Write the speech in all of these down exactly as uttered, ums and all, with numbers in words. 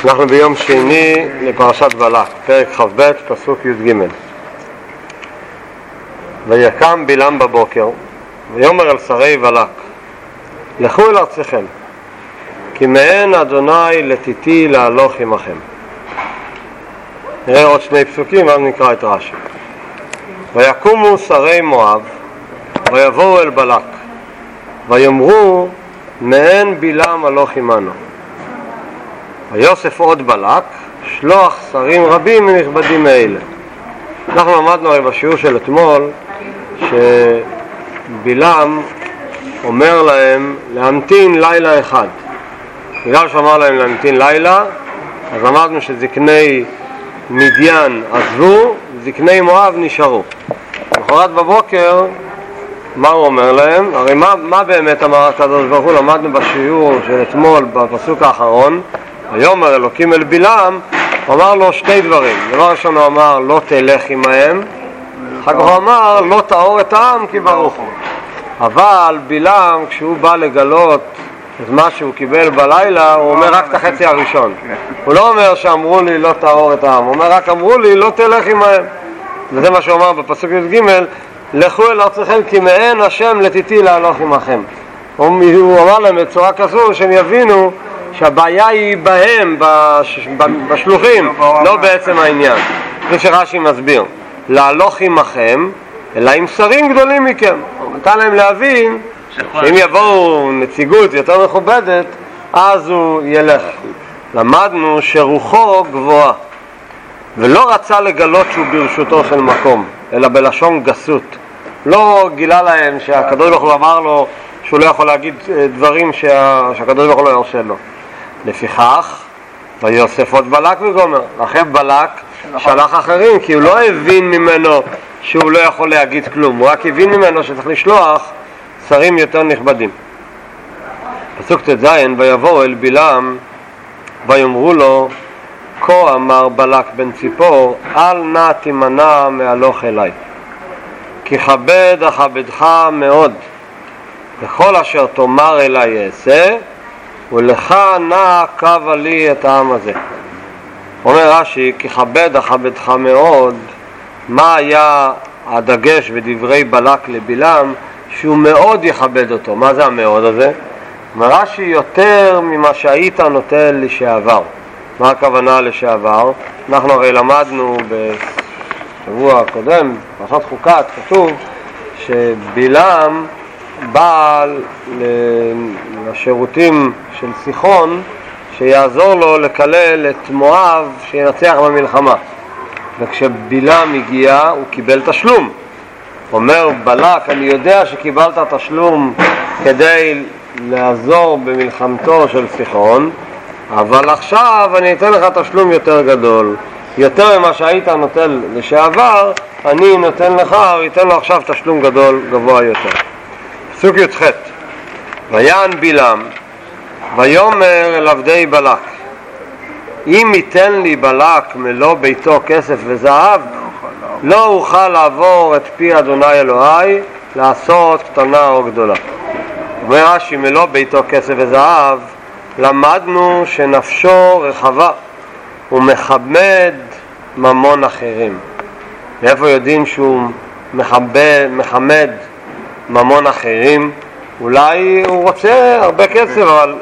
אנחנו ביום שני לפרשת בלק, פרק ח"ב, פסוק י"ג. ויקם בלעם בבוקר, ויאמר אל שרי בלק, לכו אל ארצכם, כי מעין אדוני לתיתי להלוך עמכם. נראה עוד שני פסוקים, אז נקרא את רש"י. ויקומו שרי מואב, ויבואו אל בלק, ויאמרו, מעין בלעם הלוך עמנו. ויוסף עוד בלק, שלוח שרים רבים ונכבדים מאלה. אנחנו למדנו הרי בשיעור של אתמול שבלעם אומר להם להמתין לילה אחד. בגלל שאמר להם להמתין לילה, אז למדנו שזקני מדיין עזבו, זקני מואב נשארו. למחרת בבוקר, מה הוא אומר להם? הרי מה, מה באמת אמר הקדוש ברוך הוא? למדנו בשיעור של אתמול בפסוק האחרון, ויאמר אלוקים אל בלעם, הוא אמר לו שתי דברים. דבר ראשון הוא אמר לא תלך עמהם, אחר כך הוא אמר לא תאור את העם כי ברוך הוא. אבל בלעם כשהוא בא לגלות את מה שהוא קיבל בלילה, הוא אומר רק את החצי הראשון. הוא לא אומר שאמרו לי לא תאור את העם, הוא אומר רק אמרו לי לא תלך עמהם. וזה מה שהוא אמר בפסוק י"ג, לכו אל ארצכם כי מעין השם לתיתי להלוך עמכם. הוא אמר להם בצורה כזו שהם יבינו שהבעיה היא בהם, בשלוחים, לא בעצם העניין. זה שרש"י מסביר, להלוך עמכם, אלא עם שרים גדולים מכם. הוא נתן להם להבין שאם יבואו נציגות יותר מכובדת, אז הוא ילך. למדנו שרוחו גבוהה, ולא רצה לגלות שהוא ברשותו של מקום, אלא בלשון גסות. לא גילה להם שהקדוש ברוך הוא אמר לו שהוא לא יכול להגיד דברים שהקדוש ברוך הוא לא ירשה לו. לפיכך, ויוסף עוד בלק וגומר. לכן בלק שלח אחרים, כי הוא לא הבין ממנו שהוא לא יכול להגיד כלום. הוא רק הבין ממנו שצריך לשלוח שרים יותר נכבדים. פסוק ט"ז, ויבואו אל בלעם, ויאמרו לו, כה אמר בלק בן ציפור, אל נא תימנע מהלוך אליי. כי כבד אכבדך מאוד, וכל אשר תאמר אליי אעשה, ולך נא קבע לי את העם הזה. אומר רש"י, כי כבד אכבדך מאוד, מה היה הדגש בדברי בלק לבלעם? שהוא מאוד יכבד אותו. מה זה המאוד הזה? אומר רש"י, יותר ממה שהיית נוטל לשעבר. מה הכוונה לשעבר? אנחנו הרי למדנו בשבוע הקודם, פרשת חוקת, כתוב שבלעם בא לשירותים של סיחון שיעזור לו לקלל את מואב שינצח במלחמה. וכשבלעם הגיע הוא קיבל תשלום. אומר בלק, אני יודע שקיבלת תשלום כדי לעזור במלחמתו של סיחון, אבל עכשיו אני אתן לך תשלום יותר גדול, יותר ממה שהיית נוטל לשעבר, אני נותן לך, הוא ייתן לו עכשיו תשלום גדול, גבוה יותר. פסוק י"ח, ויען בלעם, ויאמר אל עבדי בלק, אם ייתן לי בלק מלוא ביתו כסף וזהב, לא אוכל לעבור את פי אדוני אלוהי לעשות קטנה או גדולה. אומר רש"י, מלוא ביתו כסף וזהב, למדנו שנפשו רחבה, הוא מכבד ממון אחרים. מאיפה יודעים שהוא מחבד, מחמד ממון אחרים? אולי הוא רוצה הרבה כסף, אבל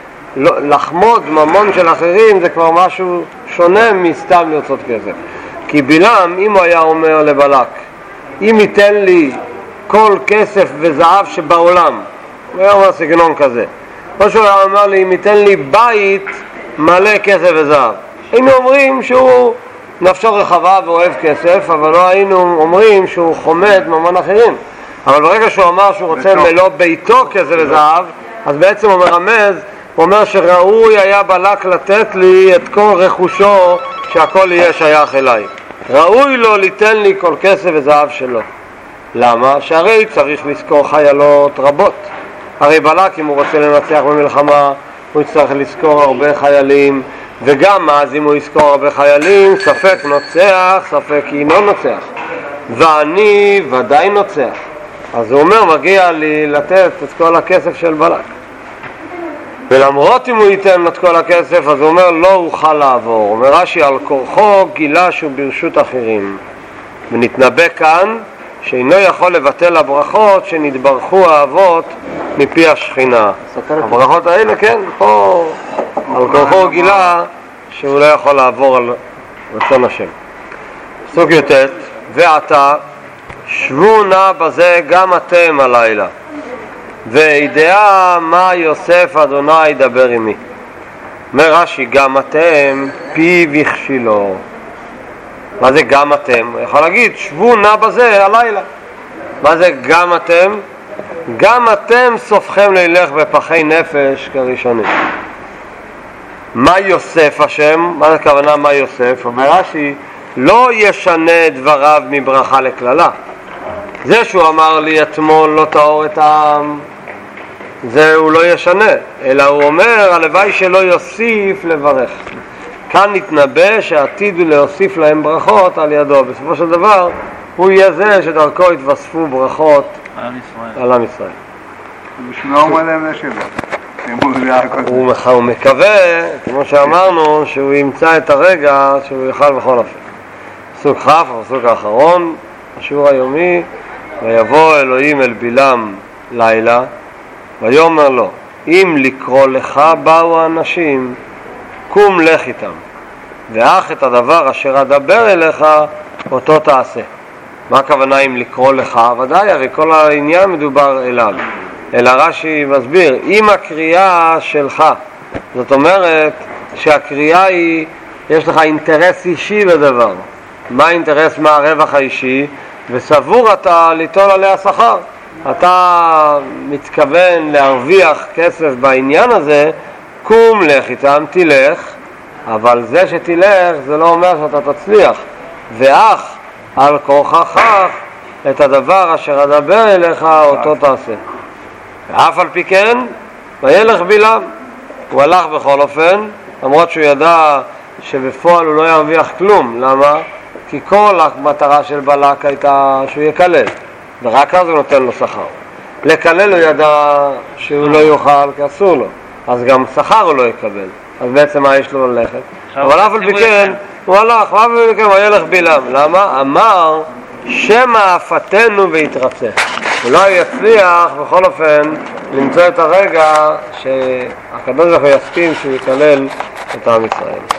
לחמוד ממון של אחרים זה כבר משהו שונה מסתם לרצות כסף. כי בלעם, אם הוא היה אומר לבלק, אם ייתן לי כל כסף וזהב שבעולם, הוא היה אומר סגנון כזה, או שהוא היה אומר לי, אם ייתן לי בית מלא כסף וזהב, היינו אומרים שהוא נפשו רחבה ואוהב כסף, אבל לא היינו אומרים שהוא חומד ממון אחרים. אבל ברגע שהוא אמר שהוא רוצה מלוא ביתו כסף וזהב, אז בעצם הוא מרמז, הוא אומר שראוי היה בלק לתת לי את כל רכושו, שהכל יהיה שייך אליי. ראוי לו ליתן לי כל כסף וזהב שלו. למה? שהרי צריך לזכור חיילות רבות. הרי בלק, אם הוא רוצה לנצח במלחמה, הוא יצטרך לזכור הרבה חיילים, וגם אז אם הוא יזכור הרבה חיילים, ספק נוצח, ספק אינו נוצח. ואני ודאי נוצח. אז הוא אומר, מגיע לי לתת את כל הכסף של בלק. ולמרות אם הוא ייתן את כל הכסף, אז הוא אומר לא אוכל לעבור. אומר רש"י, על כורחו גילה שהוא ברשות אחרים. ונתנבא כאן שאינו יכול לבטל הברכות שנתברכו האבות מפי השכינה. הברכות האלה, כן, פה על כורחו גילה שהוא לא יכול לעבור על רצון השם. פסוק י"ט, ועתה שבו נא בזה גם אתם הלילה, וידע מה יוסף אדוני ידבר עמי. אומר רש"י, גם אתם פיו הכשילו. מה זה גם אתם? הוא יכול להגיד שבו נא בזה הלילה. מה זה גם אתם? גם אתם סופכם לילך בפחי נפש כראשונים. מה יוסף השם? מה זה הכוונה מה יוסף? אומר רש"י, לא ישנה דבריו מברכה לכללה. זה שהוא אמר לי אתמול לא תאור את העם, זה הוא לא ישנה, אלא הוא אומר הלוואי שלא יוסיף לברך. כאן נתנבא שעתיד הוא להוסיף להם ברכות על ידו. בסופו של דבר הוא יהיה זה שדרכו יתווספו ברכות על עם ישראל. הוא מקווה, כמו שאמרנו, שהוא ימצא את הרגע שהוא יוכל בכל אופן. פסוק כ', הפסוק האחרון, השיעור היומי, ויבוא אלוהים אל בלעם לילה, ויאמר לו, אם לקרוא לך באו האנשים, קום לך איתם, ואך את הדבר אשר אדבר אליך, אותו תעשה. מה הכוונה אם לקרוא לך? ודאי, הרי כל העניין מדובר אליו. אלא רש"י מסביר, אם הקריאה שלך, זאת אומרת שהקריאה היא, יש לך אינטרס אישי בדבר. מה האינטרס? מה הרווח האישי? וסבור אתה ליטול עליה שכר. אתה מתכוון להרוויח כסף בעניין הזה, קום לך איתם, תלך, אבל זה שתלך זה לא אומר שאתה תצליח. ואך על כורחך את הדבר אשר אדבר אליך אותו תעשה. ואף על פי כן וילך בלעם. הוא הלך בכל אופן, למרות שהוא ידע שבפועל הוא לא ירוויח כלום. למה? כי כל המטרה של בלק הייתה שהוא יקלל, ורק אז הוא נותן לו שכר. לקלל הוא ידע שהוא לא יוכל כי אסור לו, אז גם שכר הוא לא יקבל. אז בעצם מה יש לו ללכת? אבל אף על פי כן הוא הלך, ואף על פי כן וילך בלעם. למה? אמר שמא אפתנו ויתרצה. הוא לא יצליח בכל אופן למצוא את הרגע שהקדוש ברוך הוא יסכים שהוא יקלל את עם ישראל.